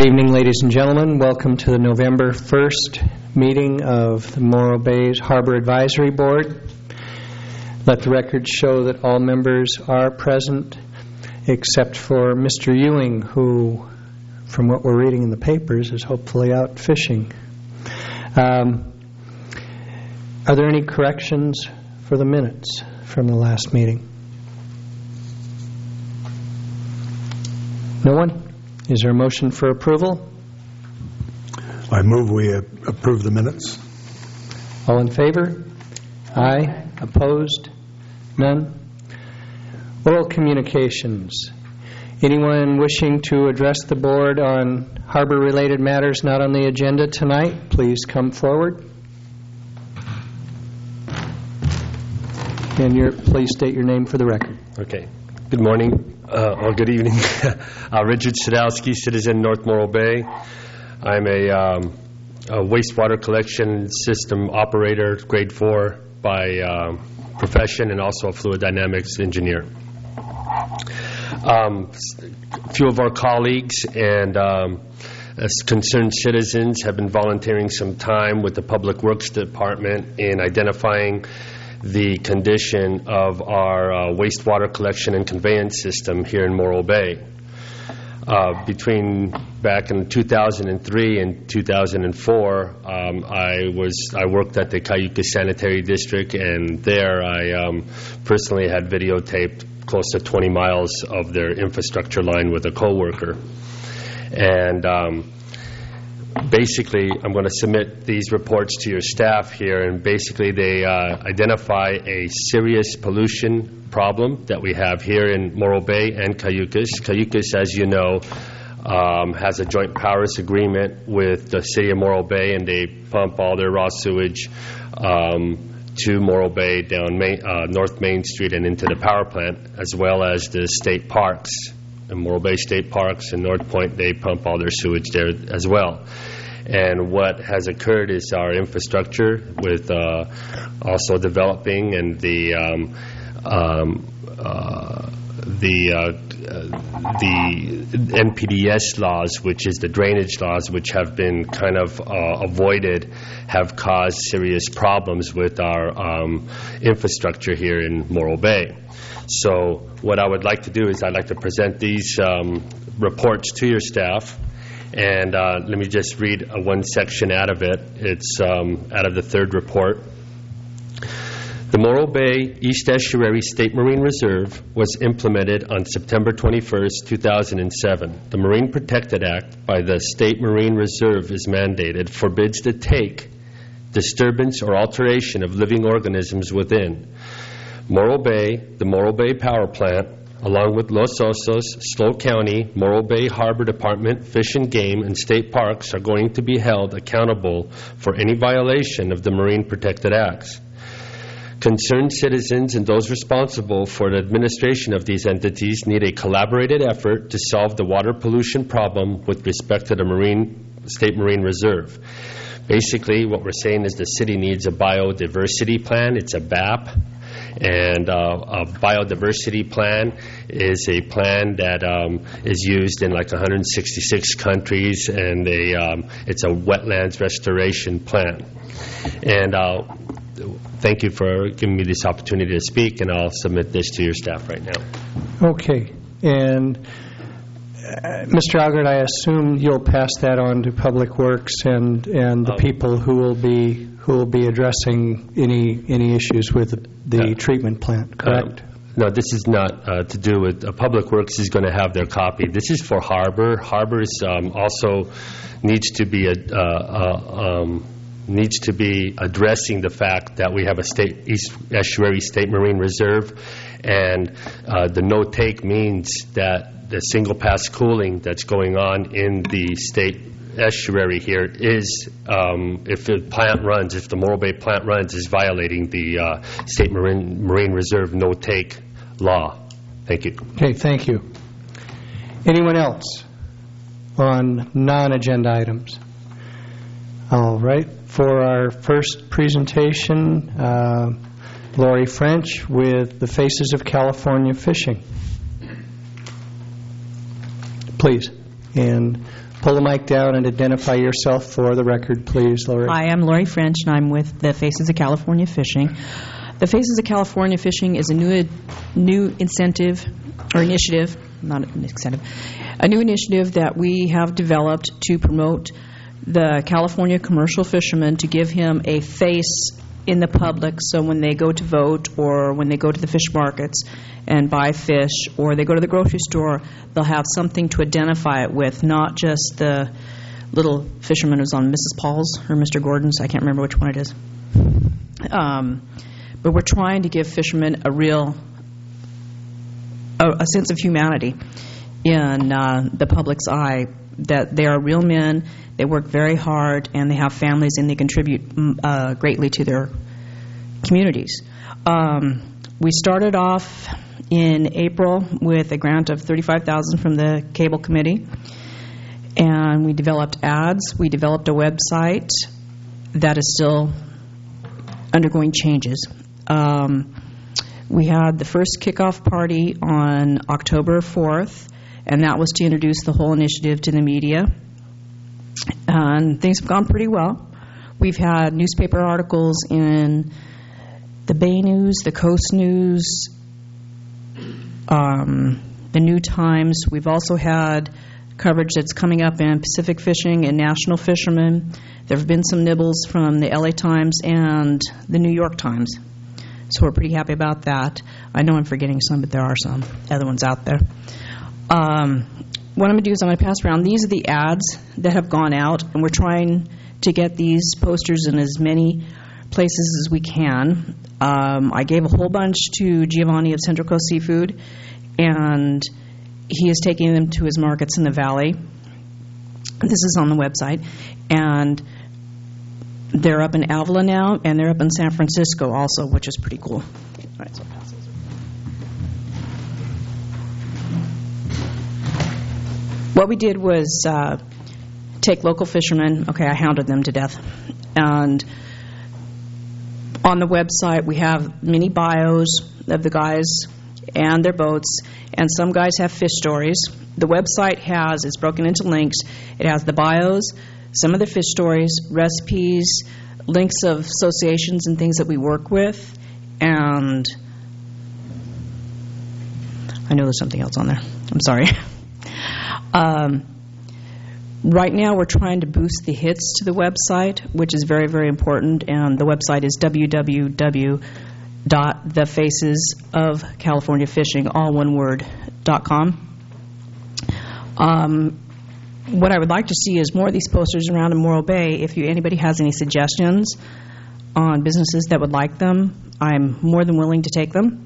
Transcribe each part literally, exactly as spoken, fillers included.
Good evening, ladies and gentlemen. Welcome to the November first meeting of the Morro Bay's Harbor Advisory Board. Let the record show that all members are present except for Mister Ewing, who, from what we're reading in the papers, is hopefully out fishing. Um, are there any corrections for the minutes from the last meeting? No one? Is there a motion for approval? I move we approve the minutes. All in favor? Aye. Opposed? None? Oral communications. Anyone wishing to address the board on harbor-related matters not on the agenda tonight, please come forward. And your, please state your name for the record. Okay. Good morning, uh, or good evening. uh, Richard Sadowski, citizen, North Morro Bay. I'm a, um, a wastewater collection system operator, grade four by uh, profession, and also a fluid dynamics engineer. Um, a few of our colleagues and um, as concerned citizens have been volunteering some time with the Public Works Department in identifying the condition of our uh, wastewater collection and conveyance system here in Morro Bay. Uh, between back in two thousand three and two thousand four, um, I was I worked at the Cayucos Sanitary District, and there I um, personally had videotaped close to twenty miles of their infrastructure line with a coworker. And um, basically, I'm going to submit these reports to your staff here, and basically they uh, identify a serious pollution problem that we have here in Morro Bay and Cayucos. Cayucos, as you know, um, has a joint powers agreement with the city of Morro Bay, and they pump all their raw sewage um, to Morro Bay down Main, uh, North Main Street and into the power plant, as well as the state parks. In Morro Bay State Parks and North Point, they pump all their sewage there as well. And what has occurred is our infrastructure with uh, also developing, and the um, um, uh, the uh, the N P D S laws, which is the drainage laws, which have been kind of uh, avoided, have caused serious problems with our um, infrastructure here in Morro Bay. So what I would like to do is I'd like to present these um, reports to your staff. And uh, let me just read uh, one section out of it. It's um, out of the third report. The Morro Bay East Estuary State Marine Reserve was implemented on September twenty-first, two thousand seven. The Marine Protected Act by the State Marine Reserve is mandated, forbids the take, disturbance, or alteration of living organisms within Morro Bay, the Morro Bay Power Plant, along with Los Osos, Slow County, Morro Bay Harbor Department, Fish and Game, and state parks are going to be held accountable for any violation of the Marine Protected Acts. Concerned citizens and those responsible for the administration of these entities need a collaborated effort to solve the water pollution problem with respect to the Marine State Marine Reserve. Basically, what we're saying is the city needs a biodiversity plan. It's a B A P. And uh, a biodiversity plan is a plan that um, is used in like one hundred sixty-six countries, and a, um, it's a wetlands restoration plan. And uh, thank you for giving me this opportunity to speak, and I'll submit this to your staff right now. Okay. And uh, Mister Algert, I assume you'll pass that on to Public Works and, and the um, people who will be who will be addressing any any issues with the uh, treatment plant, correct? Um, no, this is not uh, to do with uh, Public Works is going to have their copy. This is for Harbor. Harbor um, also needs to be a, uh, uh, um, needs to be addressing the fact that we have a state East Estuary State Marine Reserve, and uh, the no take means that the single pass cooling that's going on in the state estuary here is, um, if the plant runs, if the Morro Bay plant runs, is violating the uh, State Marine Marine Reserve no-take law. Thank you. Okay, thank you. Anyone else on non-agenda items? All right. For our first presentation, uh, Lori French with the Faces of California Fishing. Please. And pull the mic down and identify yourself for the record, please, Lori. Hi, I'm Lori French, and I'm with the Faces of California Fishing. The Faces of California Fishing is a new new incentive or initiative, not an incentive, a new initiative that we have developed to promote the California commercial fisherman, to give him a face in the public, so when they go to vote or when they go to the fish markets and buy fish, or they go to the grocery store, they'll have something to identify it with, not just the little fisherman who's on Missus Paul's or Mister Gordon's. I can't remember which one it is. Um, but we're trying to give fishermen a real, a, a sense of humanity in uh, the public's eye, that they are real men, they work very hard, and they have families, and they contribute uh, greatly to their communities. Um, we started off in April with a grant of thirty-five thousand dollars from the Cable Committee, and we developed ads. We developed a website that is still undergoing changes. Um, we had the first kickoff party on October fourth, and that was to introduce the whole initiative to the media. And things have gone pretty well. We've had newspaper articles in the Bay News, the Coast News, um, the New Times. We've also had coverage that's coming up in Pacific Fishing and National Fisherman. There have been some nibbles from the L A Times and the New York Times. So we're pretty happy about that. I know I'm forgetting some, but there are some other ones out there. Um, what I'm going to do is I'm going to pass around. These are the ads that have gone out, and we're trying to get these posters in as many places as we can. Um, I gave a whole bunch to Giovanni of Central Coast Seafood, and he is taking them to his markets in the valley. This is on the website. And they're up in Avila now, and they're up in San Francisco also, which is pretty cool. All right, so pass those. What we did was uh, take local fishermen. Okay, I hounded them to death. And on the website, we have mini bios of the guys and their boats, and some guys have fish stories. The website has, it's broken into links. It has the bios, some of the fish stories, recipes, links of associations and things that we work with, and I know there's something else on there. I'm sorry. Um, right now, we're trying to boost the hits to the website, which is very, very important, and the website is w w w dot the faces of california fishing, all one word, dot com. Um, what I would like to see is more of these posters around in Morro Bay. If you, anybody has any suggestions on businesses that would like them, I'm more than willing to take them.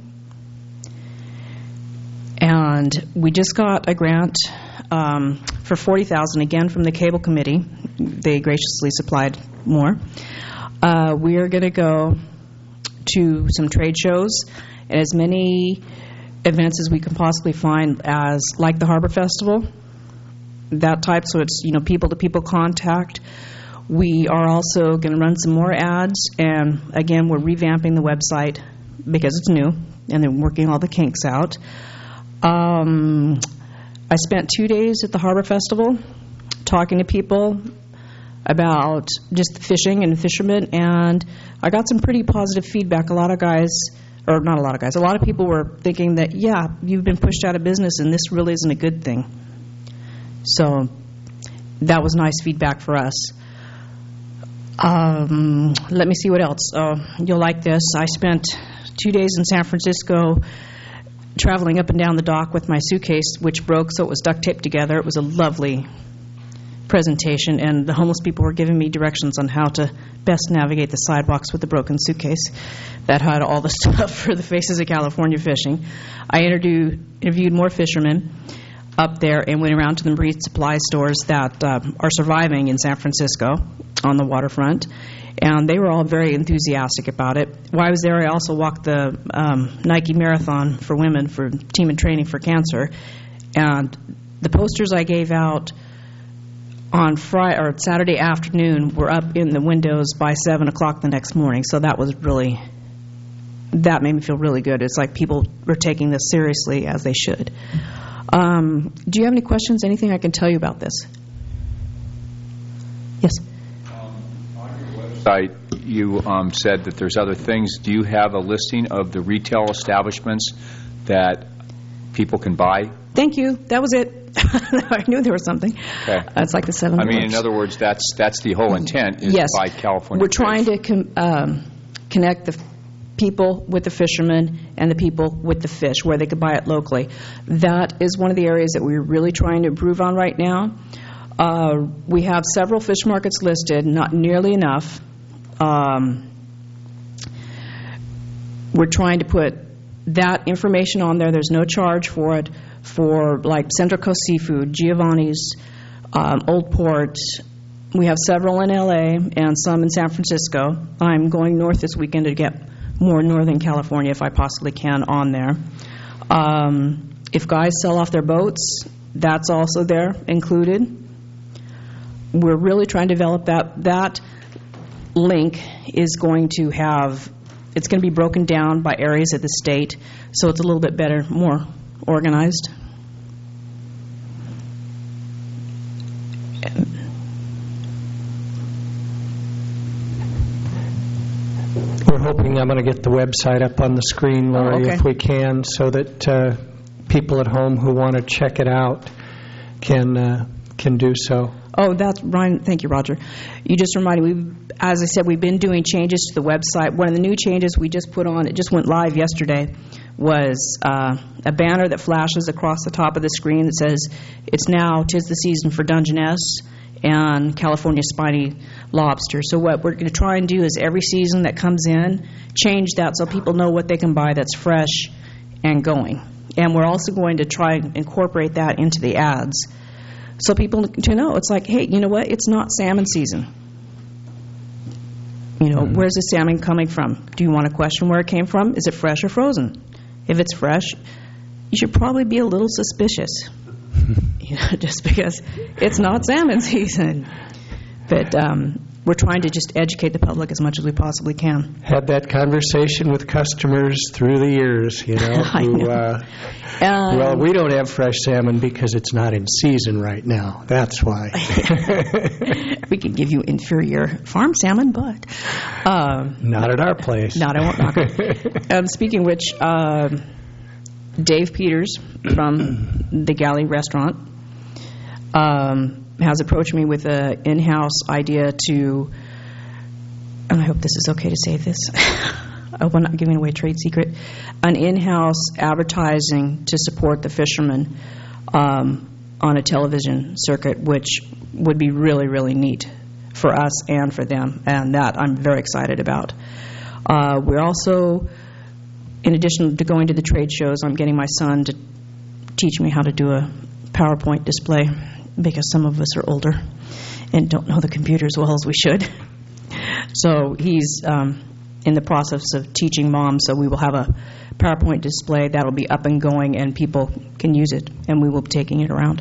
And we just got a grant um, for forty thousand dollars, again from the Cable Committee. They graciously supplied more. Uh, we are going to go to some trade shows and as many events as we can possibly find, as like the Harbor Festival, that type, so it's, you know, people-to-people contact. We are also going to run some more ads, and again, we're revamping the website because it's new, and then working all the kinks out. Um, I spent two days at the Harbor Festival talking to people about just fishing and fishermen, and I got some pretty positive feedback. A lot of guys, or not a lot of guys, a lot of people were thinking that, yeah, you've been pushed out of business and this really isn't a good thing. So that was nice feedback for us. Um, let me see what else. Uh, you'll like this. I spent two days in San Francisco traveling up and down the dock with my suitcase, which broke, so it was duct taped together. It was a lovely presentation, and the homeless people were giving me directions on how to best navigate the sidewalks with the broken suitcase that had all the stuff for the Faces of California Fishing. I interviewed, interviewed more fishermen up there and went around to the marine supply stores that uh, are surviving in San Francisco on the waterfront, and they were all very enthusiastic about it. While I was there, I also walked the um, Nike Marathon for women for Team in Training for Cancer, and the posters I gave out on Friday or Saturday afternoon were up in the windows by seven o'clock the next morning. So that was really, that made me feel really good. It's like people were taking this seriously, as they should. Um, do you have any questions? Anything I can tell you about this? Yes. Site, you um, said that there's other things. Do you have a listing of the retail establishments that people can buy? Thank you. That was it. I knew there was something. Okay. It's like the seven. I mean, words. in other words, that's that's the whole intent, is Yes. to buy California We're fish. trying to com- um, connect the f- people with the fishermen and the people with the fish, where they could buy it locally. That is one of the areas that we're really trying to improve on right now. Uh, we have several fish markets listed, not nearly enough. Um, we're trying to put that information on there. There's no charge for it. For like Central Coast Seafood, Giovanni's, um, Old Port. We have several in L A and some in San Francisco. I'm going north this weekend to get more Northern California, if I possibly can, on there. Um, if guys sell off their boats, that's also there included. We're really trying to develop that. That link is going to have, it's going to be broken down by areas of the state, so it's a little bit better, more organized. We're hoping I'm going to get the website up on the screen, Lori, Oh, okay. if we can, so that uh, people at home who want to check it out can uh, can do so. Oh, that's, Brian, thank you, Roger. You just reminded me, as I said, we've been doing changes to the website. One of the new changes we just put on, it just went live yesterday, was uh, a banner that flashes across the top of the screen that says, it's now, 'tis the season for Dungeness and California spiny lobster. So what we're going to try and do is every season that comes in, change that so people know what they can buy that's fresh and going. And we're also going to try and incorporate that into the ads so people to know. It's like, hey, you know what? It's not salmon season. You know, where's the salmon coming from? Do you want to question where it came from? Is it fresh or frozen? If it's fresh, you should probably be a little suspicious, you know, just because it's not salmon season. But um, we're trying to just educate the public as much as we possibly can. Had that conversation with customers through the years, you know. I who, know. Uh, Um, well, we don't have fresh salmon because it's not in season right now. That's why. we could give you inferior farm salmon, but um, Not at our place. not, I won't knock it. Um, speaking of which, um, Dave Peters from the Galley Restaurant um, has approached me with an in-house idea to, and I hope this is okay to say this. I hope I'm not giving away a trade secret, an in-house advertising to support the fishermen um, on a television circuit, which would be really, really neat for us and for them, and that I'm very excited about. Uh, we're also, in addition to going to the trade shows, I'm getting my son to teach me how to do a PowerPoint display, because some of us are older and don't know the computer as well as we should. So he's um, in the process of teaching mom, so we will have a PowerPoint display that will be up and going, and people can use it, and we will be taking it around.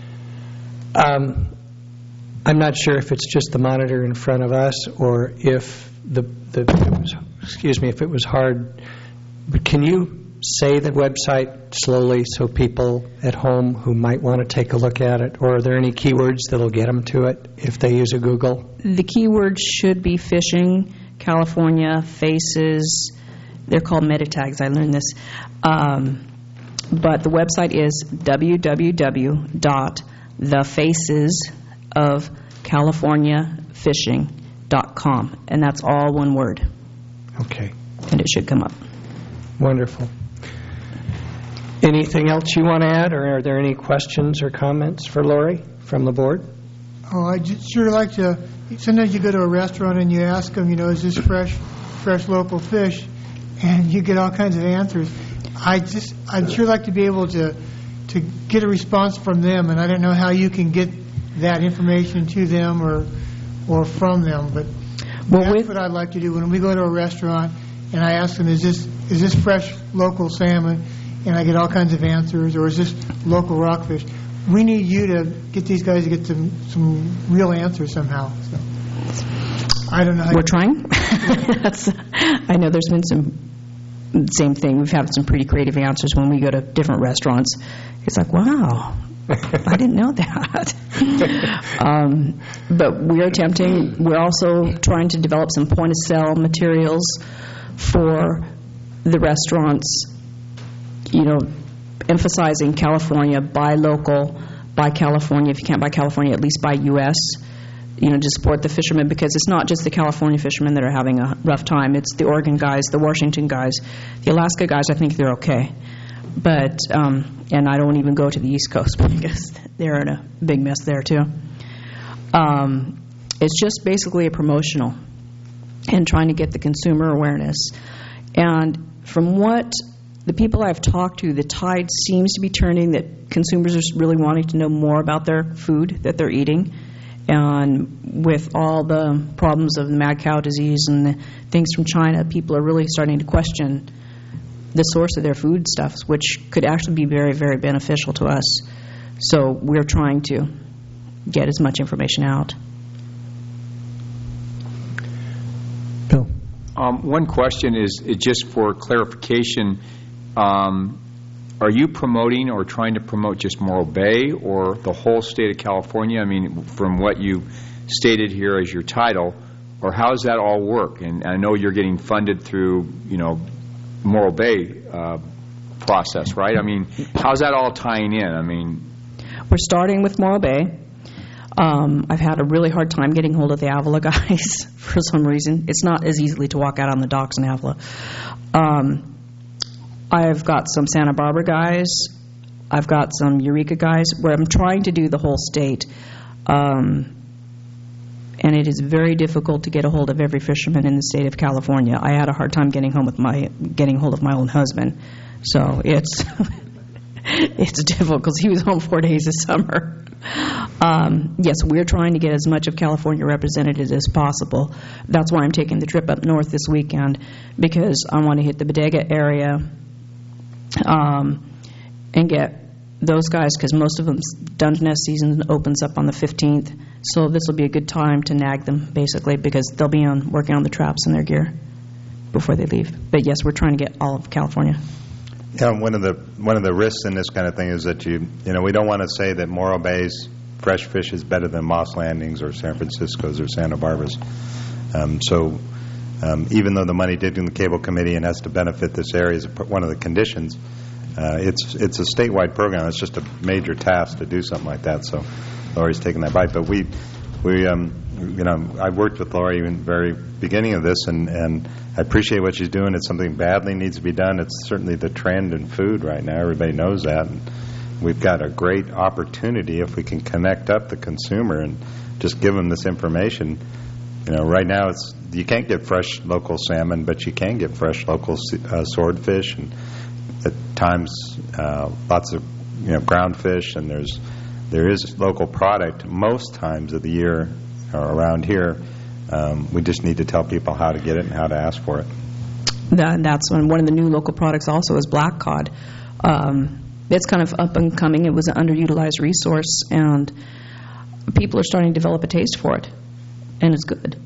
Um, I'm not sure if it's just the monitor in front of us or if the, the it was, excuse me, if it was hard. But can you say the website slowly so people at home who might want to take a look at it, or are there any keywords that'll get them to it if they use a Google? The keywords should be fishing, California, faces. They're called meta tags. I learned this. Um, but the website is w w w dot the faces of california fishing dot com, and that's all one word. Okay. And it should come up. Wonderful. Anything else you want to add, or are there any questions or comments for Lori from the board? Oh, I'd ju- sure like to, sometimes you go to a restaurant and you ask them, you know, is this fresh, fresh local fish? And you get all kinds of answers. I just, I'd sure like to be able to, to get a response from them, and I don't know how you can get that information to them or, or from them, but Well, that's with- what I'd like to do. When we go to a restaurant and I ask them, is this, is this fresh local salmon? And I get all kinds of answers, or is this local rockfish? We need you to get these guys to get some, some real answers somehow. So, I don't know how We're you- trying. That's, I know there's been some, same thing. We've had some pretty creative answers when we go to different restaurants. It's like, wow, I didn't know that. um, but we're attempting, we're also trying to develop some point-of-sale materials for the restaurants, you know, emphasizing California, buy local, buy California. If you can't buy California, at least buy U S, you know, to support the fishermen, because it's not just the California fishermen that are having a rough time. It's the Oregon guys, the Washington guys. The Alaska guys, I think they're okay. But, um, and I don't even go to the East Coast because they're in a big mess there, too. Um, it's just basically a promotional and trying to get the consumer awareness. And from what the people I've talked to, the tide seems to be turning, that consumers are really wanting to know more about their food that they're eating. And with all the problems of the mad cow disease and the things from China, people are really starting to question the source of their foodstuffs, which could actually be very, very beneficial to us. So we're trying to get as much information out. Bill? Um, one question is, is just for clarification, um, are you promoting or trying to promote just Morro Bay or the whole state of California? I mean, from what you stated here as your title, or how does that all work? And I know you're getting funded through, you know, Morro Bay uh, process, right? I mean, how's that all tying in? I mean, we're starting with Morro Bay. Um, I've had a really hard time getting hold of the Avila guys for some reason. It's not as easily to walk out on the docks in Avila. Um, I've got some Santa Barbara guys. I've got some Eureka guys, where I'm trying to do the whole state. Um, and it is very difficult to get a hold of every fisherman in the state of California. I had a hard time getting home with my getting hold of my own husband. So it's it's difficult because he was home four days this summer. Um, yes, we're trying to get as much of California represented as possible. That's why I'm taking the trip up north this weekend, because I want to hit the Bodega area um, and get those guys, because most of them's Dungeness season opens up on the fifteenth. So this will be a good time to nag them, basically, because they'll be on working on the traps in their gear before they leave. But yes, we're trying to get all of California. Yeah, one of the one of the risks in this kind of thing is that you you know we don't want to say that Morro Bay's fresh fish is better than Moss Landing's or San Francisco's or Santa Barbara's. Um, so um, even though the money did in the cable committee and has to benefit this area as one of the conditions, uh, it's it's a statewide program. It's just a major task to do something like that. So Lori's taking that bite, but we we um, you know I worked with Lori in the very beginning of this, and and I appreciate what she's doing. It's something badly needs to be done. It's certainly the trend in food right now. Everybody knows that. And we've got a great opportunity if we can connect up the consumer and just give them this information. You know, right now it's you can't get fresh local salmon, but you can get fresh local uh, swordfish, and at times uh, lots of you know ground fish, and there's there is local product most times of the year or around here. Um, we just need to tell people how to get it and how to ask for it. That, that's when one of the new local products also is black cod. Um, it's kind of up and coming. It was an underutilized resource, and people are starting to develop a taste for it, and it's good.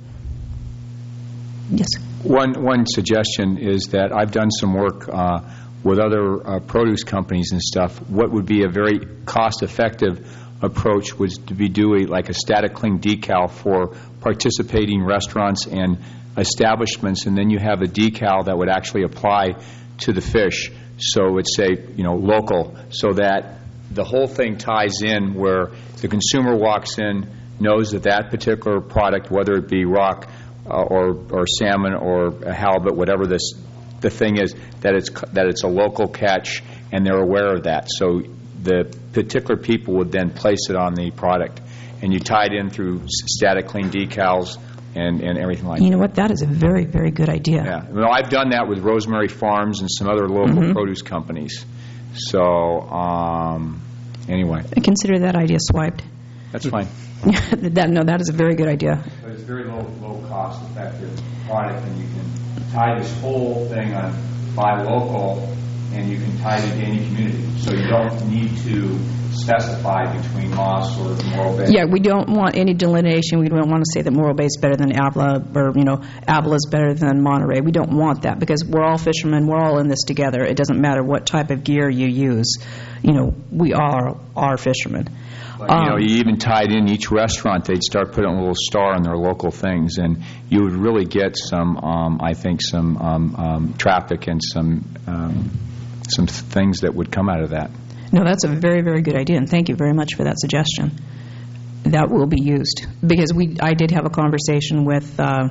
Yes? One, one suggestion is that I've done some work uh, with other uh, produce companies and stuff. What would be a very cost-effective approach was to be doing like a static cling decal for participating restaurants and establishments, and then you have a decal that would actually apply to the fish. So it's say, you know, local, so that the whole thing ties in where the consumer walks in, knows that that particular product, whether it be rock uh, or or salmon or a halibut, whatever this the thing is, that it's that it's a local catch, and they're aware of that. So the particular people would then place it on the product, and you tie it in through static cling decals and, and everything like that. You know what? That is a very, very good idea. Yeah. Well, I've done that with Rosemary Farms and some other local mm-hmm. produce companies. So, um, anyway. I consider that idea swiped. That's fine. that, no, that is a very good idea. But it's a very low, low cost effective product, and you can tie this whole thing on buy local and you can tie it into any community. So you don't need to specify between Moss or Morro Bay. Yeah, we don't want any delineation. We don't want to say that Morro Bay is better than Avila, or, you know, Avila is better than Monterey. We don't want that, because we're all fishermen. We're all in this together. It doesn't matter what type of gear you use. You know, we are are fishermen. But, you know, you even tied in each restaurant, they'd start putting a little star on their local things, and you would really get some, um, I think, some um, um, traffic and some um, some things that would come out of that. No, that's a very, very good idea, and thank you very much for that suggestion. That will be used, because we I did have a conversation with uh,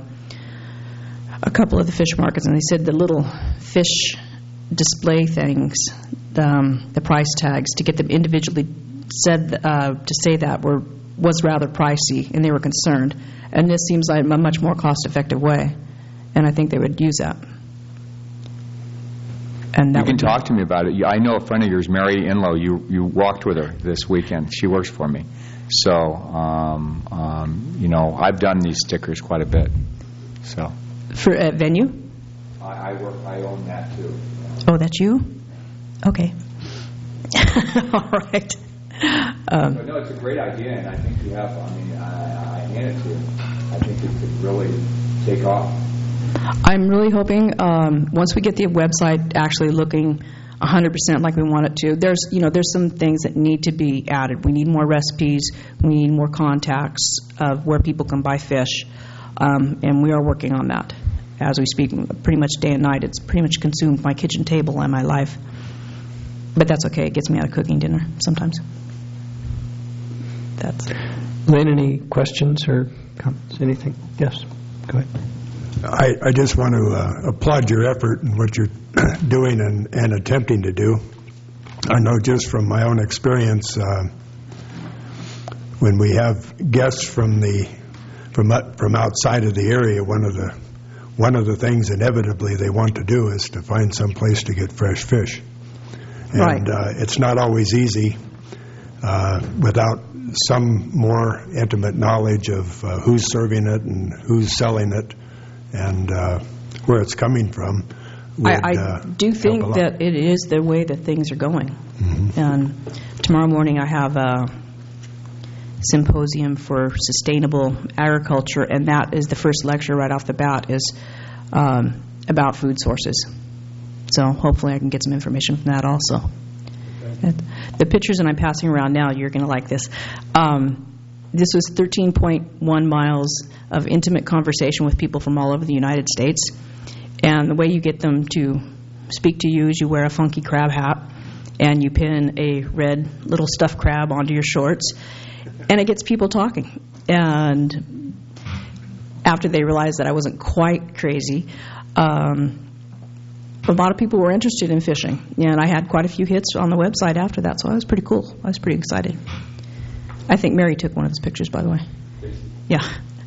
a couple of the fish markets, and they said the little fish display things, the, um, the price tags, to get them individually said uh, to say that were was rather pricey, and they were concerned. And this seems like a much more cost-effective way, and I think they would use that. And that you can would be- talk to me about it. You- I know a friend of yours, Mary Inlow. You you walked with her this weekend. She works for me. So, um, um, you know, I've done these stickers quite a bit. So for a venue. I, I work. I own that too. Oh, that's you? Okay. All right. Um, But no, it's a great idea, and I think you have. I mean, I, I hand it to you. I think it could really take off. I'm really hoping um, once we get the website actually looking one hundred percent like we want it to, there's you know there's some things that need to be added. We need more recipes. We need more contacts of where people can buy fish, um, and we are working on that as we speak. Pretty much day and night, it's pretty much consumed my kitchen table and my life. But that's okay. It gets me out of cooking dinner sometimes. That's. Lynn, any questions or comments? Anything? Yes, go ahead. I, I just want to uh, applaud your effort and what you're doing and, and attempting to do. I know just from my own experience, uh, when we have guests from the from uh, from outside of the area, one of the one of the things inevitably they want to do is to find some place to get fresh fish. Right. And uh, it's not always easy uh, without some more intimate knowledge of uh, who's serving it and who's selling it and uh, where it's coming from. Would, I, I uh, do help a think lot. that it is the way that things are going. Mm-hmm. And tomorrow morning I have a symposium for sustainable agriculture, and that is the first lecture right off the bat is um, about food sources. So hopefully I can get some information from that also. Okay. The pictures that I'm passing around now, you're going to like this. Um, this was thirteen point one miles of intimate conversation with people from all over the United States. And the way you get them to speak to you is you wear a funky crab hat and you pin a red little stuffed crab onto your shorts, and it gets people talking. And after they realized that I wasn't quite crazy, um, a lot of people were interested in fishing. And I had quite a few hits on the website after that, so I was pretty cool. I was pretty excited. I think Mary took one of those pictures, by the way. Yeah.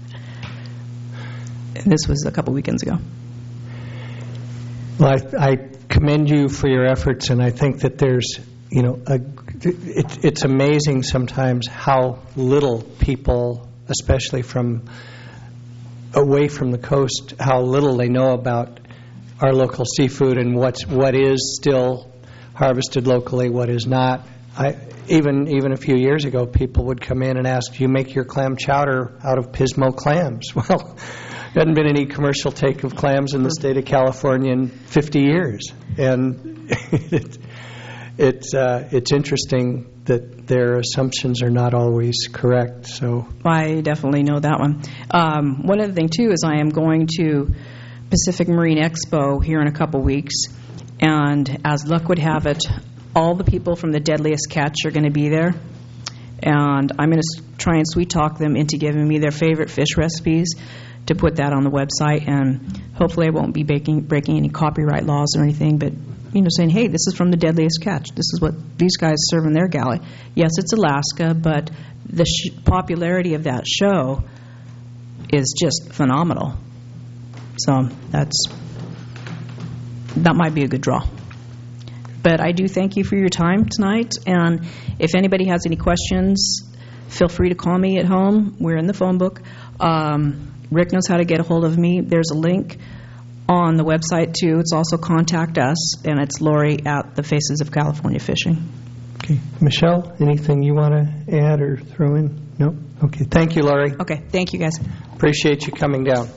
And this was a couple weekends ago. Well, I, I commend you for your efforts, and I think that there's, you know, a, it, it's amazing sometimes how little people, especially from away from the coast, how little they know about our local seafood and what's what is still harvested locally, what is not. I, even even a few years ago, people would come in and ask, "Do you make your clam chowder out of Pismo clams?" Well, there hadn't been any commercial take of clams in the state of California in fifty years, and it, it's uh, it's interesting that their assumptions are not always correct. So I definitely know that one. Um, one other thing too is I am going to Pacific Marine Expo here in a couple weeks, and as luck would have it, all the people from the Deadliest Catch are going to be there, and I'm going to try and sweet talk them into giving me their favorite fish recipes to put that on the website, and hopefully I won't be breaking, breaking any copyright laws or anything, but you know, saying, hey, this is from the Deadliest Catch. This is what these guys serve in their galley. Yes, it's Alaska, but the sh- popularity of that show is just phenomenal. So that's that might be a good draw. But I do thank you for your time tonight, and if anybody has any questions, feel free to call me at home. We're in the phone book. Um, Rick knows how to get a hold of me. There's a link on the website, too. It's also Contact Us, and it's Lori at the Faces of California Fishing. Okay. Michelle, anything you want to add or throw in? No? Okay. Thank you, Laurie. Okay, thank you, guys. Appreciate you coming down.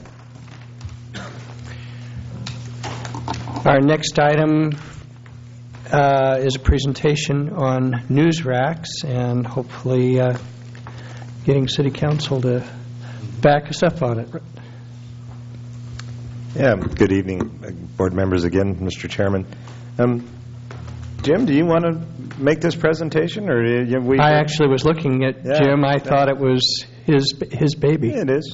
Our next item uh, is a presentation on news racks, and hopefully uh, getting City Council to back us up on it. Yeah, good evening, uh, board members again, Mister Chairman. Um, Jim, do you want to make this presentation, or uh, you- we? I actually was looking at Yeah. Jim. I thought it was his his baby. Yeah, it is.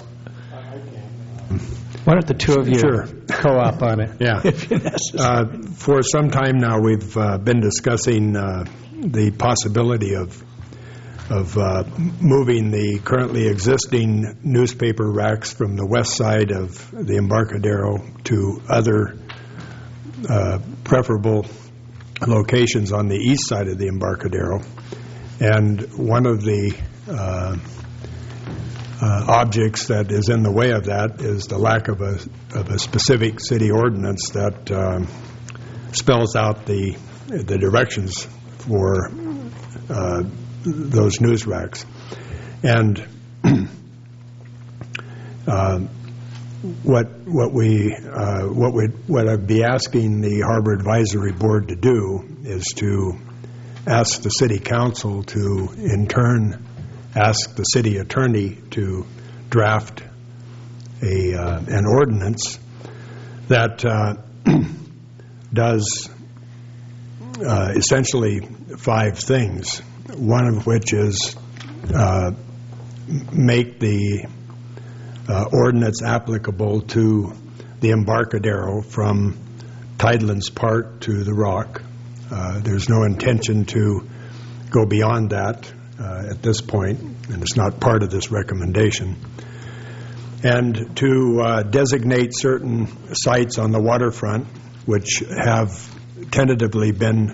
Why don't the two of you Sure. co-op on it? Yeah. If necessary. Uh, For some time now, we've uh, been discussing uh, the possibility of of uh, moving the currently existing newspaper racks from the west side of the Embarcadero to other uh, preferable locations on the east side of the Embarcadero. And one of the uh, uh, objects that is in the way of that is the lack of a of a specific city ordinance that um, spells out the the directions for uh, those news racks. And uh, what what we uh, what we what I'd be asking the Harbor Advisory Board to do is to ask the City Council to, in turn, ask the City Attorney to draft a uh, an ordinance that uh, does uh, essentially five things. One of which is uh, make the uh, ordinance applicable to the Embarcadero from Tidelands Park to the Rock. Uh, there's no intention to go beyond that uh, at this point, and it's not part of this recommendation. And to uh, designate certain sites on the waterfront which have tentatively been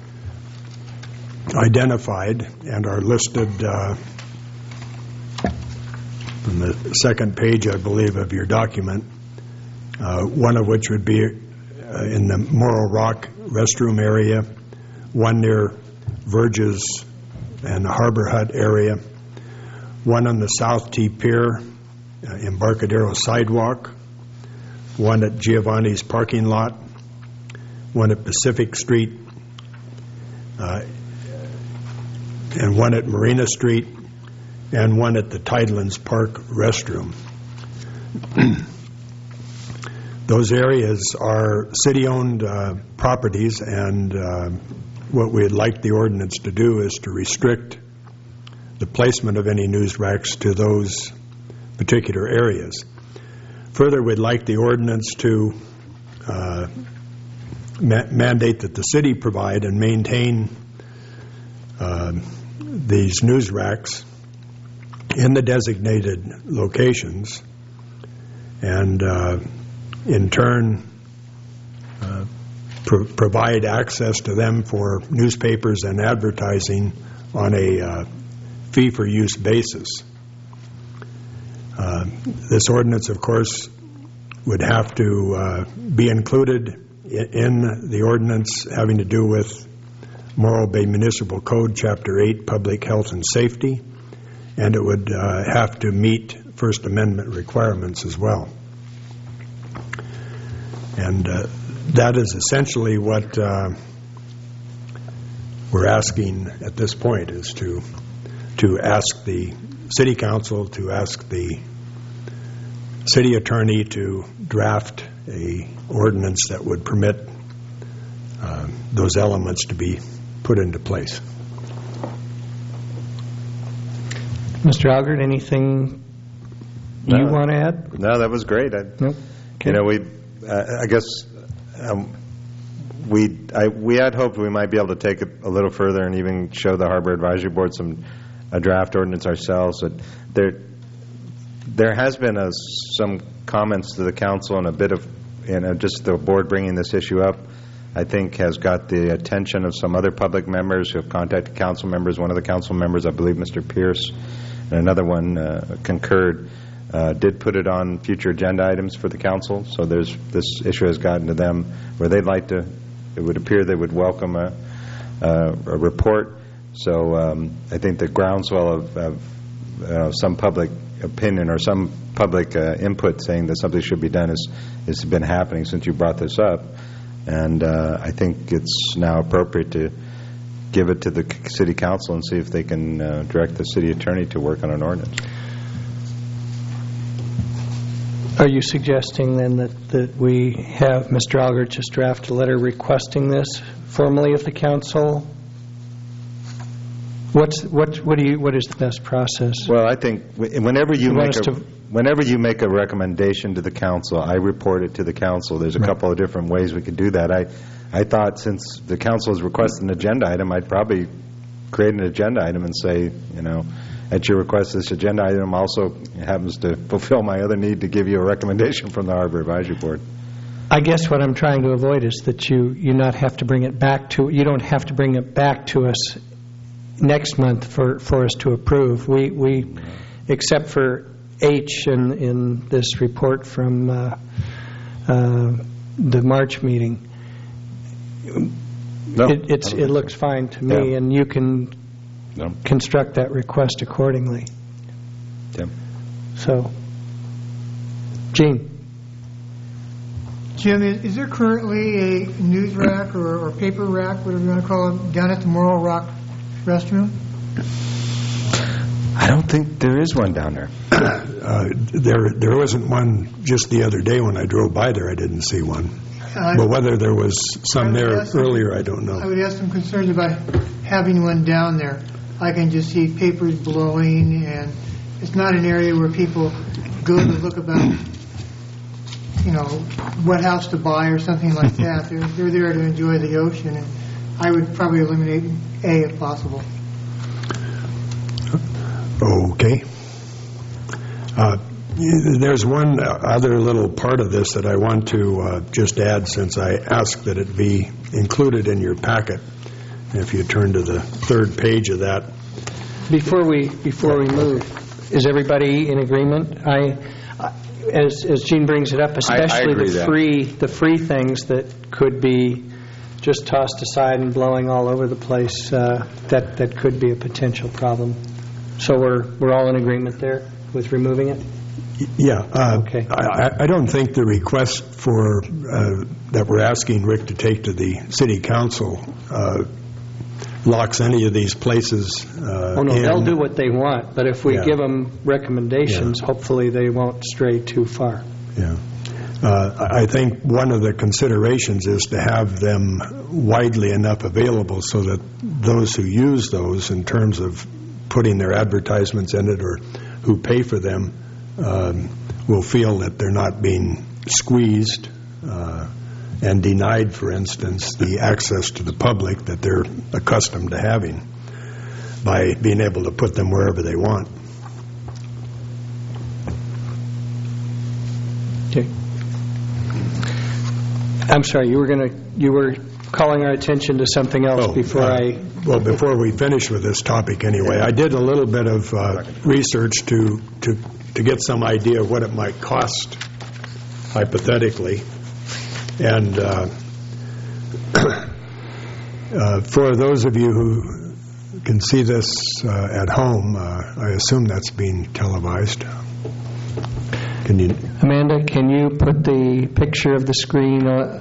identified and are listed uh, on the second page, I believe, of your document, uh, one of which would be uh, in the Morro Rock restroom area, one near Verges and the Harbor Hut area, one on the South T Pier, uh, Embarcadero sidewalk, one at Giovanni's parking lot, one at Pacific Street, uh, and one at Marina Street, and one at the Tidelands Park restroom. Those areas are city-owned uh, properties, and uh, what we'd like the ordinance to do is to restrict the placement of any news racks to those particular areas. Further, we'd like the ordinance to uh, ma- mandate that the city provide and maintain uh, these news racks in the designated locations, and uh, in turn uh, pro- provide access to them for newspapers and advertising on a uh, fee-for-use basis. Uh, this ordinance, of course, would have to uh, be included in the ordinance having to do with Morro Bay Municipal Code, Chapter eight, Public Health and Safety, and it would uh, have to meet First Amendment requirements as well. And uh, that is essentially what uh, we're asking at this point, is to to ask the City Council, to ask the City Attorney to draft a ordinance that would permit uh, those elements to be put into place. Mister Algert, anything you No. want to add? No, that was great. I, No? You know, we, uh, I guess, um, we, I, we had hoped we might be able to take it a little further and even show the Harbor Advisory Board some, a draft ordinance ourselves. But there, there has been a, some comments to the council and a bit of, you know, just the board bringing this issue up, I think, has got the attention of some other public members who have contacted council members. One of the council members, I believe Mister Pierce, and another one uh, concurred uh, did put it on future agenda items for the council. So there's this issue has gotten to them where they'd like to, it would appear they would welcome a, uh, a report. So um, I think the groundswell of, of uh, some public opinion or some public uh, input saying that something should be done is has been happening since you brought this up. And uh, I think it's now appropriate to give it to the city council and see if they can uh, direct the city attorney to work on an ordinance. Are you suggesting then that, that we have Mister Alger just draft a letter requesting this formally of the council? What's what? What do you? What is the best process? Well, I think wh- whenever you, You want make us a, to- whenever you make a recommendation to the council, I report it to the council. There's a Right. couple of different ways we could do that. I, I thought since the council has requested an agenda item, I'd probably create an agenda item and say, you know, at your request, this agenda item also happens to fulfill my other need to give you a recommendation from the Harbor Advisory Board. I guess what I'm trying to avoid is that you you not have to bring it back to you don't have to bring it back to us next month for, for us to approve. We we except for H in in this report from uh, uh, the March meeting. No, It, it's I don't it think looks so. fine to me, Yeah. and you can No. construct that request accordingly. Tim? So, Gene. Jim, is, is there currently a news rack or, or paper rack, whatever you want to call it, down at the Morro Rock restroom? I don't think there is one down there. Uh, There there wasn't one just the other day when I drove by there. I didn't see one. Uh, But whether there was some there Yes. earlier, I don't I know. would have some concerns about having one down there. I can just see papers blowing, and it's not an area where people go to look about, you know, what house to buy or something like that. They're, they're there to enjoy the ocean, and I would probably eliminate A if possible. Okay. Uh, There's one other little part of this that I want to uh, just add, since I asked that it be included in your packet. If you turn to the third page of that. Before we before we move, is everybody in agreement? I, I- as as Gene brings it up, especially agree the that. free the free things that could be just tossed aside and blowing all over the place. Uh, that that could be a potential problem. So we're we're all in agreement there with removing it. Yeah. uh, Okay. I I don't think the request for, uh, that we're asking Rick to take to the city council uh, locks any of these places uh, Oh no, in. they'll do what they want. But if we Yeah. give them recommendations, hopefully they won't stray too far. Yeah. Uh, I I think one of the considerations is to have them widely enough available so that those who use those in terms of putting their advertisements in it or who pay for them um, will feel that they're not being squeezed uh, and denied, for instance, the access to the public that they're accustomed to having by being able to put them wherever they want. Okay. I'm sorry, you were going to, you were calling our attention to something else Oh, before uh, I, Well, before we finish with this topic anyway, I did a little bit of uh, research to, to, to get some idea of what it might cost hypothetically. And uh, uh, for those of you who can see this uh, at home, uh, I assume that's being televised. Can you? Amanda, can you put the picture of the screen? Uh,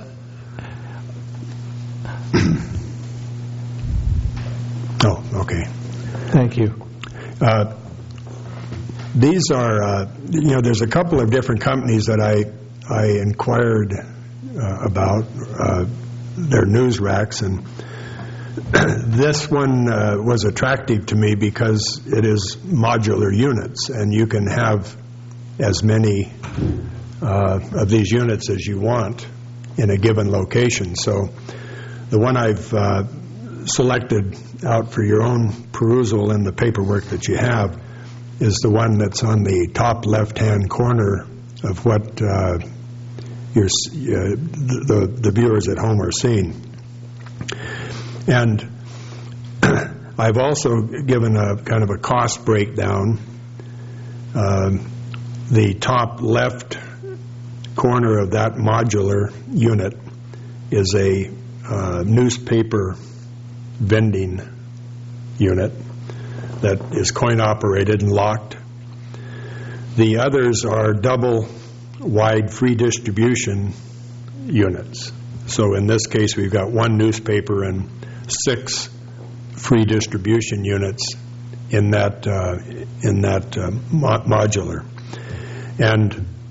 Oh, okay. thank you. Uh, These are, uh, you know, there's a couple of different companies that I I inquired uh, about uh, their news racks, and this one uh, was attractive to me because it is modular units, and you can have as many uh, of these units as you want in a given location. So the one I've uh, selected out for your own perusal in the paperwork that you have is the one that's on the top left-hand corner of what uh, your, uh, the, the viewers at home are seeing. And I've also given a kind of a cost breakdown. Um, the top left corner of that modular unit is a uh, newspaper vending unit that is coin-operated and locked. The others are double-wide free distribution units. So in this case, we've got one newspaper and six free distribution units in that uh, in that uh, mo- modular. And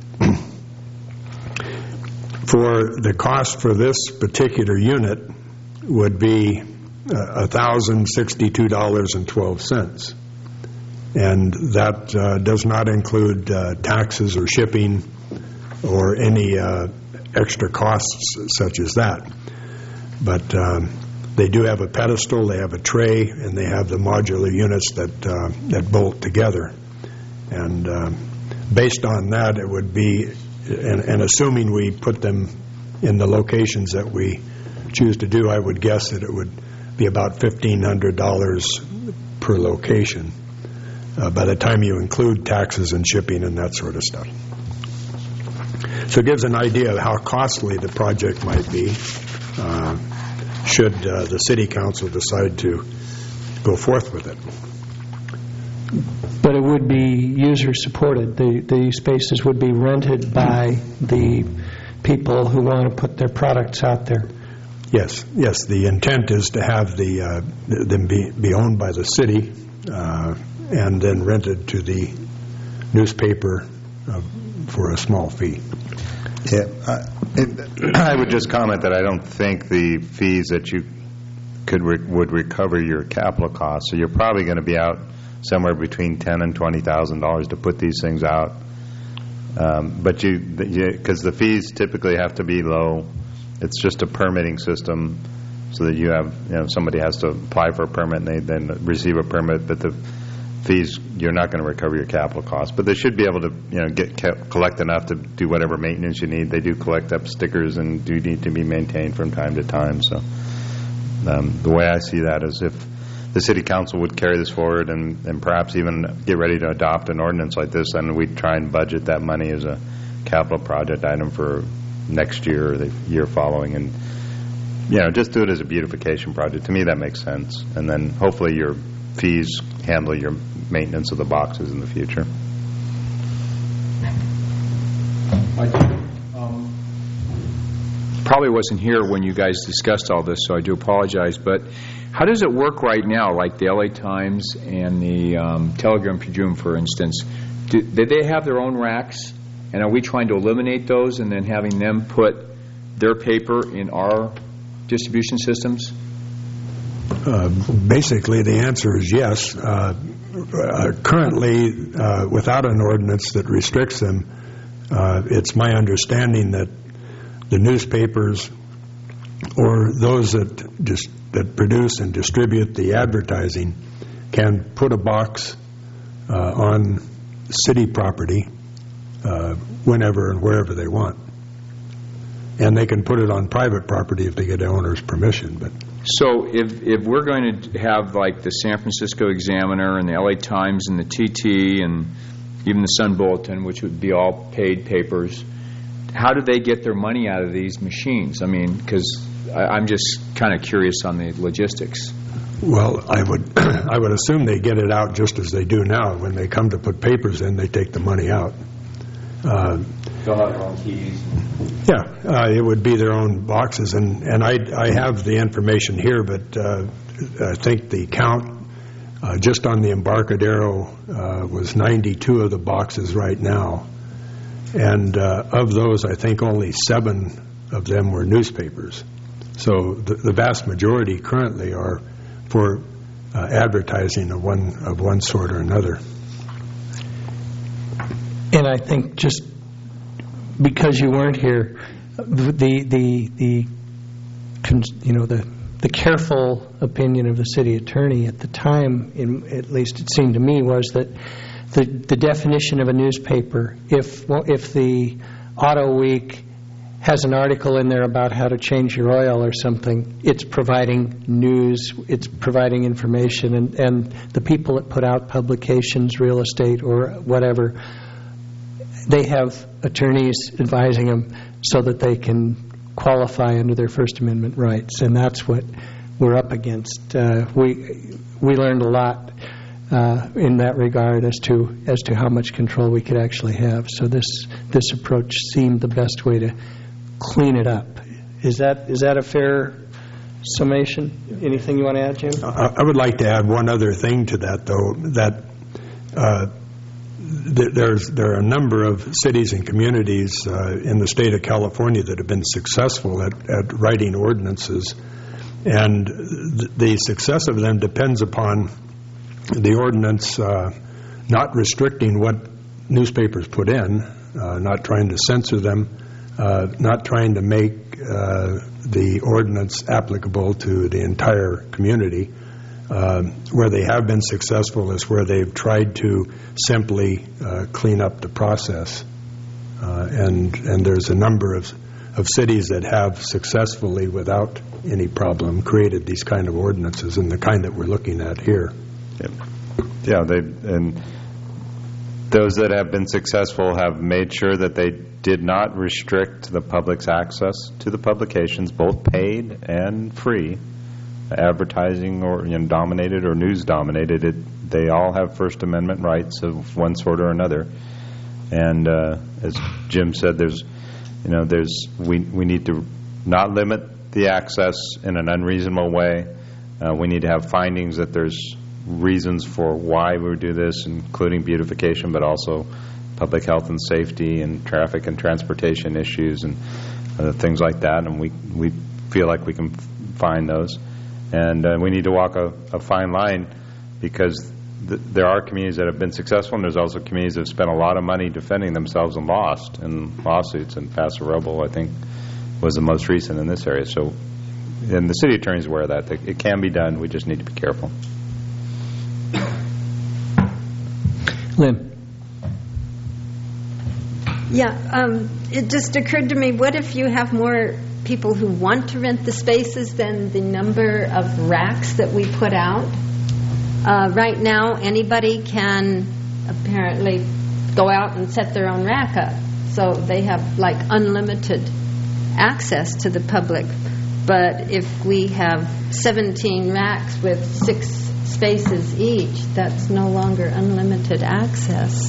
for the cost for this particular unit would be uh, one thousand sixty-two dollars and twelve cents. And that uh, does not include uh, taxes or shipping or any uh, extra costs such as that. But um, they do have a pedestal, they have a tray, and they have the modular units that uh, that bolt together. And uh, based on that, it would be, and, and assuming we put them in the locations that we choose to do, I would guess that it would be about fifteen hundred dollars per location uh, by the time you include taxes and shipping and that sort of stuff. So it gives an idea of how costly the project might be uh, should uh, the City Council decide to go forth with it. But it would be user-supported. The, the spaces would be rented by the people who want to put their products out there. Yes, yes. The intent is to have the uh, them be, be owned by the city uh, and then rented to the newspaper uh, for a small fee. Yeah, I, it, I would just comment that I don't think the fees that you could re- would recover your capital costs. So you're probably going to be out somewhere between ten and twenty thousand dollars to put these things out. Um, but you, because the fees typically have to be low. It's just a permitting system, so that you have, you know, somebody has to apply for a permit and they then receive a permit. But the fees, you're not going to recover your capital costs. But they should be able to, you know, get collect enough to do whatever maintenance you need. They do collect up stickers and do need to be maintained from time to time. So um, the way I see that is if the City Council would carry this forward and, and perhaps even get ready to adopt an ordinance like this, then we'd try and budget that money as a capital project item for next year or the year following, and you know, just do it as a beautification project. To me, that makes sense. And then hopefully your fees handle your maintenance of the boxes in the future. Um, probably wasn't here when you guys discussed all this, so I do apologize. But how does it work right now, like the L A Times and the um, Telegram-Tribune, for instance? Do, do they have their own racks? And are we trying to eliminate those and then having them put their paper in our distribution systems? Uh, basically, the answer is yes. Uh, uh, currently, uh, without an ordinance that restricts them, uh, it's my understanding that the newspapers or those that just that produce and distribute the advertising can put a box uh, on city property Uh, whenever and wherever they want. And they can put it on private property if they get the owner's permission. But so if if we're going to have like the San Francisco Examiner and the L A Times and the T T and even the Sun Bulletin, which would be all paid papers, how do they get their money out of these machines? I mean, because I'm just kind of curious on the logistics. Well, I would I would assume they get it out just as they do now. When they come to put papers in, they take the money out. Uh, They'll have their own keys. Yeah, uh, it would be their own boxes, and, and I, I have the information here, but uh, I think the count uh, just on the Embarcadero uh, was ninety-two of the boxes right now, and uh, of those, I think only seven of them were newspapers. So the, the vast majority currently are for uh, advertising of one of one sort or another. And I think just because you weren't here, the the the you know the the careful opinion of the city attorney at the time, in, at least it seemed to me, was that the the definition of a newspaper, if well, if the Auto Week has an article in there about how to change your oil or something, it's providing news, it's providing information, and, and the people that put out publications, real estate or whatever, they have attorneys advising them so that they can qualify under their First Amendment rights, and that's what we're up against. Uh, we we learned a lot uh, in that regard as to as to how much control we could actually have. So this this approach seemed the best way to clean it up. Is that is that a fair summation? Anything you want to add, Jim? I I would like to add one other thing to that, though, that uh, th- there's there are a number of cities and communities uh, in the state of California that have been successful at, at writing ordinances, and th- the success of them depends upon the ordinance uh, not restricting what newspapers put in, uh, not trying to censor them, uh, not trying to make uh, the ordinance applicable to the entire community. Uh, where they have been successful is where they've tried to simply uh, clean up the process. Uh, and and there's a number of of cities that have successfully, without any problem, created these kind of ordinances, and the kind that we're looking at here. Yep. Yeah, they and those that have been successful have made sure that they did not restrict the public's access to the publications, both paid and free, advertising or you know, dominated or news dominated. It, they all have First Amendment rights of one sort or another. And uh, as Jim said, there's, you know, there's we we need to not limit the access in an unreasonable way. Uh, we need to have findings that there's reasons for why we do this, including beautification, but also public health and safety and traffic and transportation issues and uh, things like that. And we we feel like we can find those. And uh, we need to walk a, a fine line, because th- there are communities that have been successful, and there's also communities that have spent a lot of money defending themselves and lost in lawsuits. And Paso Roble, I think, was the most recent in this area. So, and the city attorney is aware of that. It can be done. We just need to be careful. Lynn. Yeah, um, it just occurred to me, what if you have more people who want to rent the spaces than the number of racks that we put out? Uh, right now, anybody can apparently go out and set their own rack up. So they have like unlimited access to the public. But if we have seventeen racks with six spaces each, that's no longer unlimited access.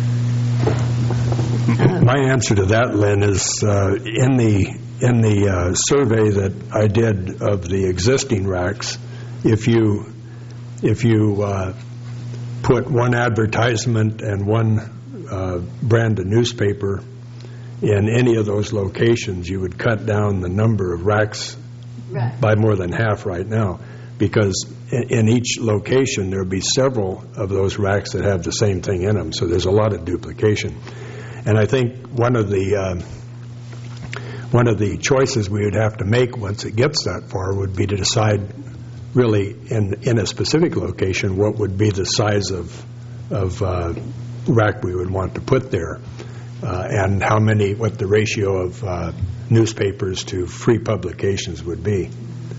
Uh, My answer to that, Lynn, is uh, in the in the uh, survey that I did of the existing racks, if you if you uh, put one advertisement and one uh, brand of newspaper in any of those locations, you would cut down the number of racks right. by more than half right now, because in, in each location there would be several of those racks that have the same thing in them, so there's a lot of duplication. And I think one of the uh, one of the choices we would have to make once it gets that far would be to decide, really, in in a specific location, what would be the size of of uh, rack we would want to put there, uh, and how many, what the ratio of uh, newspapers to free publications would be.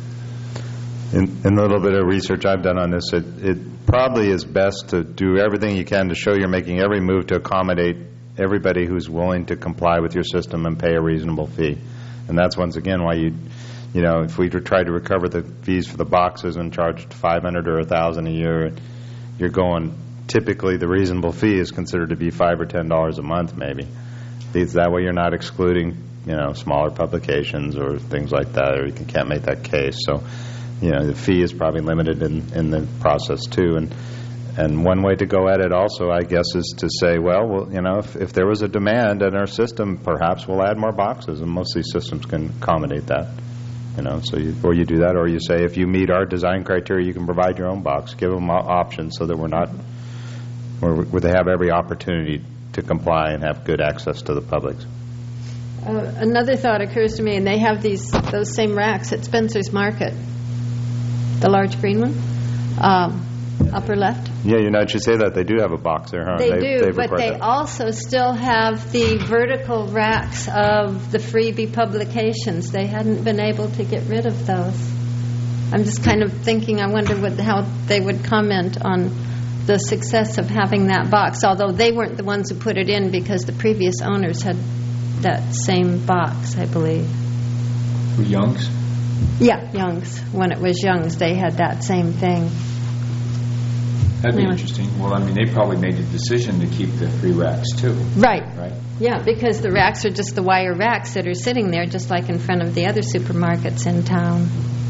In, in a little bit of research I've done on this, it, it probably is best to do everything you can to show you're making every move to accommodate everybody who's willing to comply with your system and pay a reasonable fee. And that's, once again, why you, you know, if we tried to recover the fees for the boxes and charged five hundred dollars or one thousand dollars a year, you're going, typically the reasonable fee is considered to be five dollars or ten dollars a month, maybe. Because that way you're not excluding, you know, smaller publications or things like that, or you can, can't make that case. So, you know, the fee is probably limited in, in the process, too. And And one way to go at it also, I guess, is to say, well, well you know, if, if there was a demand in our system, perhaps we'll add more boxes, and most of these systems can accommodate that. You know, so you, or you do that, or you say, if you meet our design criteria, you can provide your own box. Give them options so that we're not, where, where they have every opportunity to comply and have good access to the public. Uh, another thought occurs to me, and they have these those same racks at Spencer's Market, the large green one, um, upper left. Yeah, you know, you should say that. They do have a box there, huh? They, they do, but they that. also still have the vertical racks of the freebie publications. They hadn't been able to get rid of those. I'm just kind of thinking, I wonder what, how they would comment on the success of having that box, although they weren't the ones who put it in because the previous owners had that same box, I believe. For Young's? Yeah, Young's. When it was Young's, they had that same thing. That'd be Yeah. interesting. Well, I mean, they probably made the decision to keep the three racks, too. Right. Right? Yeah, because the racks are just the wire racks that are sitting there, just like in front of the other supermarkets in town.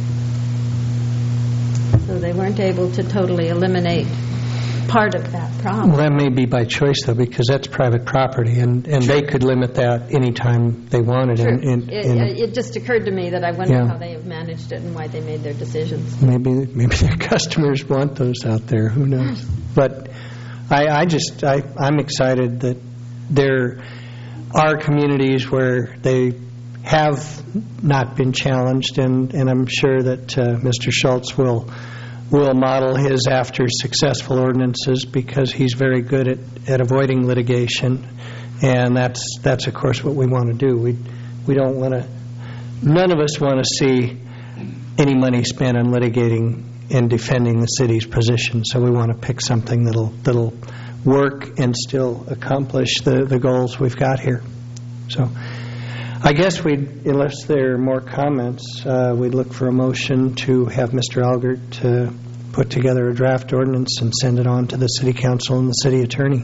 So they weren't able to totally eliminate part of that problem. Well, that may be by choice, though, because that's private property, and, and they could limit that anytime they wanted. True. And, and, It, and it just occurred to me that I wonder Yeah. how they have managed it and why they made their decisions. maybe maybe their customers want those out there. Who knows? But I, I just I, I'm excited that there are communities where they have not been challenged, and, and I'm sure that uh, Mister Schultz will will model his after successful ordinances, because he's very good at, at avoiding litigation, and that's that's of course what we want to do. We we don't want to. None of us want to see any money spent on litigating and defending the city's position. So we want to pick something that'll that'll work and still accomplish the, the goals we've got here. So I guess we'd, unless there are more comments, uh, we'd look for a motion to have Mister Algert to put together a draft ordinance and send it on to the City Council and the City Attorney.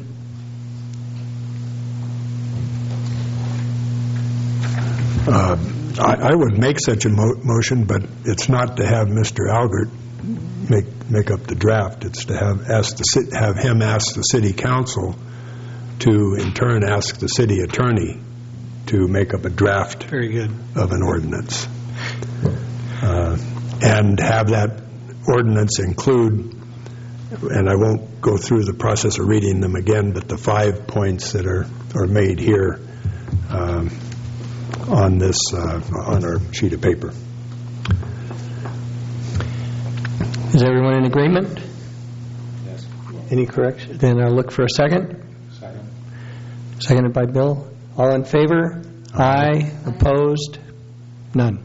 Uh, I I would make such a mo- motion, but it's not to have Mister Algert make make up the draft. It's to have ask the ci- have him ask the City Council to, in turn, ask the City Attorney to make up a draft Very good. of an ordinance. Uh, and have that ordinance include, and I won't go through the process of reading them again, but the five points that are, are made here um, on this, uh, on our sheet of paper. Is everyone in agreement? Yes. Any correction? Then I'll look for a second. Second. Seconded by Bill. All in favor? Aye. Opposed? None.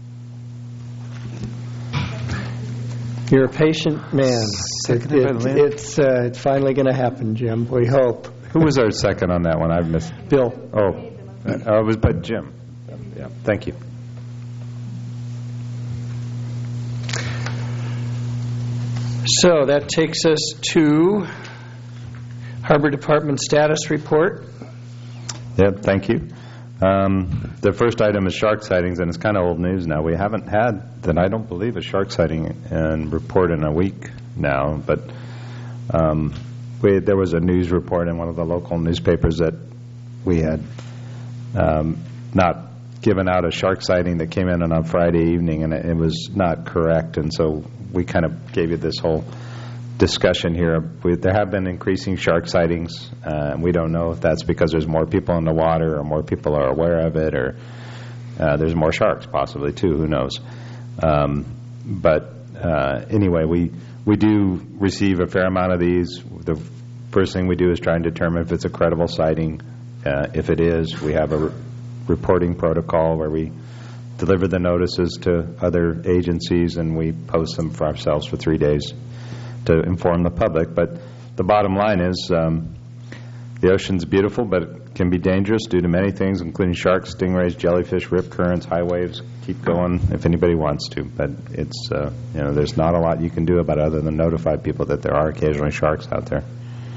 You're a patient man. Seconded by It- Lynn. It's uh, it's finally going to happen, Jim. We hope. Who was our second on that one? I've missed. Bill. Oh, uh, it was but Jim. Yeah, thank you. So that takes us to Harbor Department status report. Yeah, thank you. Um, the first item is shark sightings, and it's kind of old news now. We haven't had, then I don't believe, a shark sighting and report in a week now, but um, we, there was a news report in one of the local newspapers that we had um, not given out a shark sighting that came in on a Friday evening, and it, it was not correct, and so we kind of gave you this whole discussion here. We, there have been increasing shark sightings, uh, and we don't know if that's because there's more people in the water or more people are aware of it, or uh, there's more sharks possibly too, who knows. Um, but uh, anyway, we we do receive a fair amount of these. The first thing we do is try and determine if it's a credible sighting. Uh, if it is, we have a re- reporting protocol where we deliver the notices to other agencies, and we post them for ourselves for three days to inform the public. But the bottom line is um, the ocean's beautiful, but it can be dangerous due to many things, including sharks, stingrays, jellyfish, rip currents, high waves. Keep going if anybody wants to. But it's, uh, you know, there's not a lot you can do about it other than notify people that there are occasionally sharks out there.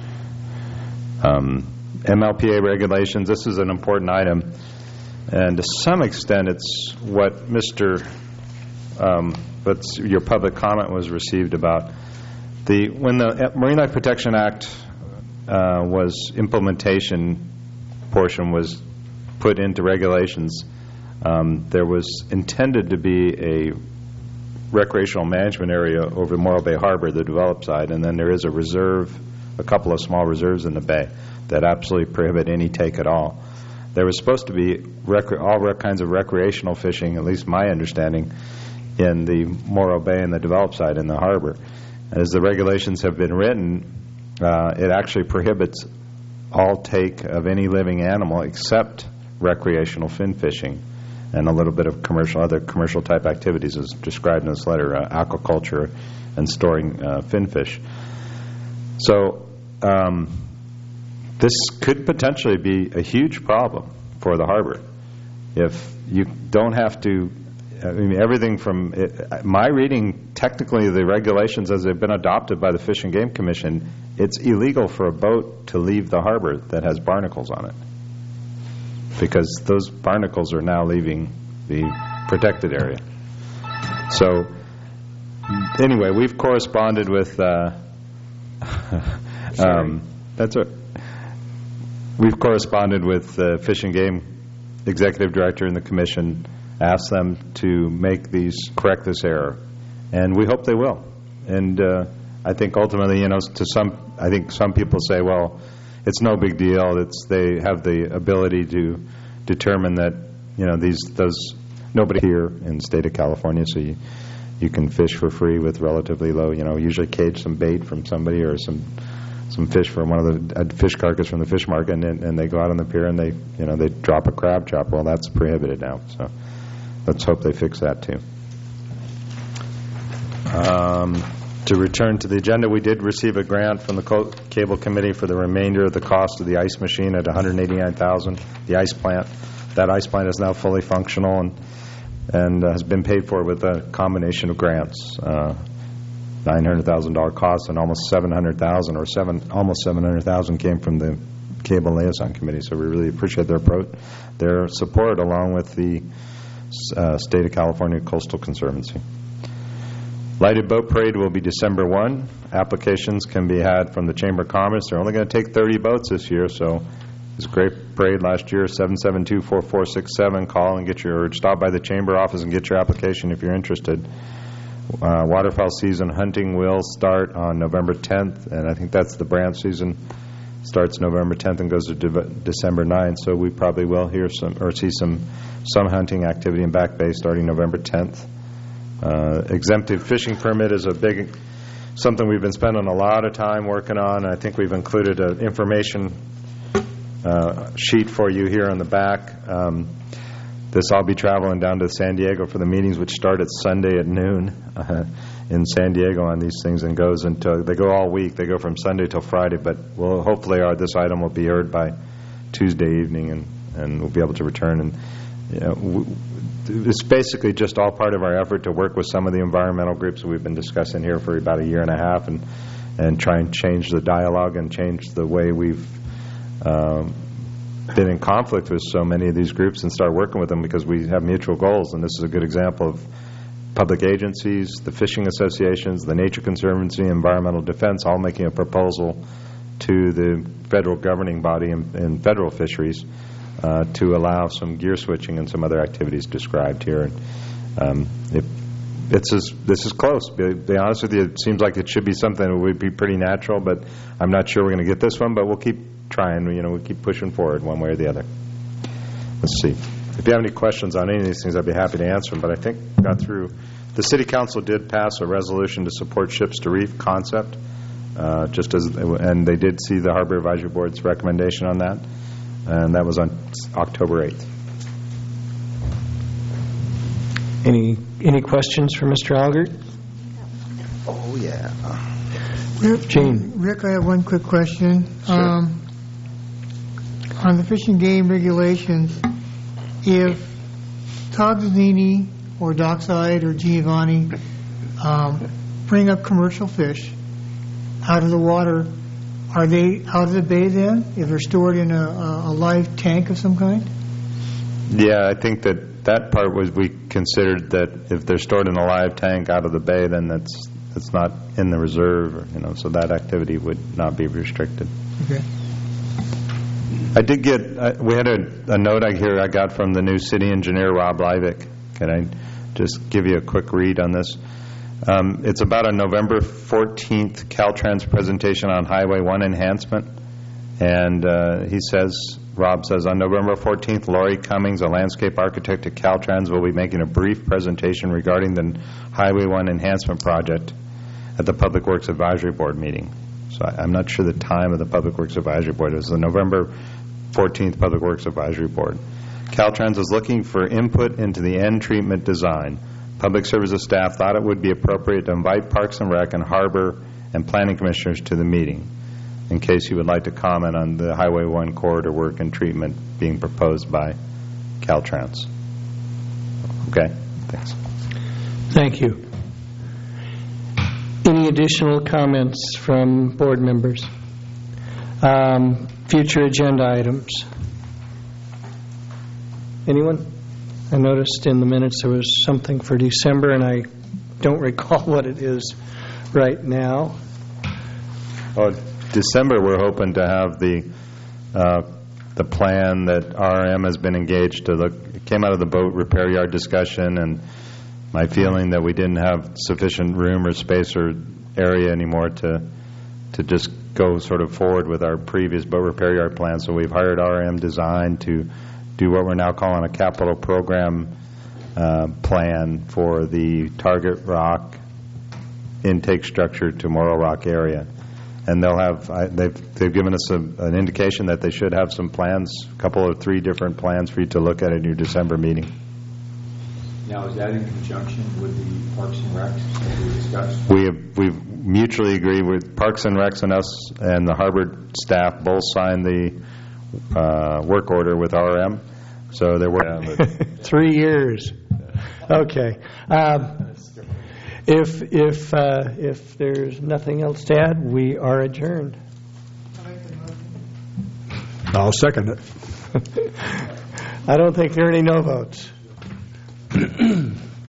Um, M L P A regulations, this is an important item. And to some extent, it's what Mister Um, but your public comment was received about. The when the Marine Life Protection Act uh, was implementation portion was put into regulations, um, there was intended to be a recreational management area over Morro Bay Harbor, the developed side, and then there is a reserve, a couple of small reserves in the bay that absolutely prohibit any take at all. There was supposed to be rec- all rec- kinds of recreational fishing, at least my understanding, in the Morro Bay and the developed side in the harbor. As the regulations have been written, uh, it actually prohibits all take of any living animal except recreational fin fishing and a little bit of commercial, other commercial type activities as described in this letter, uh, aquaculture and storing uh, fin fish. So um, this could potentially be a huge problem for the harbor if you don't have to. I mean, everything from it, my reading, technically the regulations as they've been adopted by the Fish and Game Commission, it's illegal for a boat to leave the harbor that has barnacles on it, because those barnacles are now leaving the protected area. So anyway, we've corresponded with uh, um, that's a, we've corresponded with the Fish and Game Executive Director and the Commission, asked them to make these, correct this error, and we hope they will. And uh, I think ultimately, you know, to some, I think some people say, well, it's no big deal. It's they have the ability to determine that, you know, these those nobody here in the state of California, so you you can fish for free with relatively low, you know, usually cage some bait from somebody or some some fish from one of the a fish carcass from the fish market, and, and they go out on the pier and they, you know, they drop a crab chop. Well, that's prohibited now. So let's hope they fix that too. Um, to return to the agenda, we did receive a grant from the Co- Cable Committee for the remainder of the cost of the ice machine at one hundred eighty-nine thousand dollars, the ice plant. That ice plant is now fully functional and and uh, has been paid for with a combination of grants. Uh, nine hundred thousand dollars cost and almost seven hundred thousand dollars or seven, almost seven hundred thousand dollars came from the Cable Liaison Committee. So we really appreciate their, pro- their support along with the uh, State of California Coastal Conservancy. Lighted Boat Parade will be December first. Applications can be had from the Chamber of Commerce. They're only going to take thirty boats this year, so it was a great parade last year. seven seven two, four four six seven. Call and get your, or stop by the Chamber office and get your application if you're interested. Uh, waterfowl season hunting will start on November tenth, and I think that's the branch season. Starts November tenth and goes to de- December ninth, so we probably will hear some or see some some hunting activity in Back Bay starting November tenth. Uh, exemptive fishing permit is a big, something we've been spending a lot of time working on. I think we've included an information uh, sheet for you here on the back. Um, this I'll be traveling down to San Diego for the meetings, which start at Sunday at noon uh, in San Diego on these things, and goes until they go all week. They go from Sunday till Friday, but we'll hopefully our, this item will be heard by Tuesday evening, and, and we'll be able to return. And you know, w- it's basically just all part of our effort to work with some of the environmental groups that we've been discussing here for about a year and a half, and and try and change the dialogue and change the way we've um, been in conflict with so many of these groups, and start working with them because we have mutual goals. And this is a good example of public agencies, the fishing associations, the Nature Conservancy, Environmental Defense, all making a proposal to the federal governing body in, in federal fisheries uh, to allow some gear switching and some other activities described here. And um, it, it's as, this is close. To be honest with you, it seems like it should be something that would be pretty natural, but I'm not sure we're going to get this one, but we'll keep trying. You know, we'll keep pushing forward one way or the other. Let's see. If you have any questions on any of these things, I'd be happy to answer them, but I think we got through. The City Council did pass a resolution to support Ships to Reef concept, uh, just as, and they did see the Harbor Advisory Board's recommendation on that, and that was on October eighth. Any any questions for Mister Algert? Oh, yeah. Rick, Gene. Rick, I have one quick question. Sure. Um, on the Fish and Game regulations, if Togsini or Dockside or Giovanni um, bring up commercial fish out of the water, are they out of the bay then, if they're stored in a, a live tank of some kind? Yeah, I think that that part was, we considered that if they're stored in a live tank out of the bay, then that's that's not in the reserve, or, you know, so that activity would not be restricted. Okay. I did get, uh, we had a, a note I hear I got from the new city engineer, Rob Leivick. Can I just give you a quick read on this? Um, it's about a November fourteenth Caltrans presentation on Highway one enhancement. And uh, he says, Rob says, on November fourteenth, Lori Cummings, a landscape architect at Caltrans, will be making a brief presentation regarding the Highway one enhancement project at the Public Works Advisory Board meeting. So I, I'm not sure the time of the Public Works Advisory Board. It was the November fourteenth Public Works Advisory Board. Caltrans is looking for input into the end treatment design. Public Services staff thought it would be appropriate to invite Parks and Rec and Harbor and planning commissioners to the meeting, in case you would like to comment on the Highway one corridor work and treatment being proposed by Caltrans. Okay? Thanks. Thank you. Any additional comments from board members? Um, future agenda items. Anyone? I noticed in the minutes there was something for December, and I don't recall what it is right now. Oh, December, we're hoping to have the uh, the plan that R R M has been engaged to look. It came out of the boat repair yard discussion, and my feeling that we didn't have sufficient room or space or area anymore to to just go sort of forward with our previous boat repair yard plan. So we've hired R R M Design to do what we're now calling a capital program uh, plan for the Target Rock intake structure to Morro Rock area. And they'll have, I, they've, they've given us a, an indication that they should have some plans, a couple of three different plans for you to look at in your December meeting. Now, is that in conjunction with the Parks and Recs that we discussed? We have, we've mutually agreed with Parks and Recs and us and the Harvard staff both signed the uh, work order with R R M. So there were Three years. Okay. Um, if if uh, if there's nothing else to add, we are adjourned. I'll second it. I don't think there are any no votes.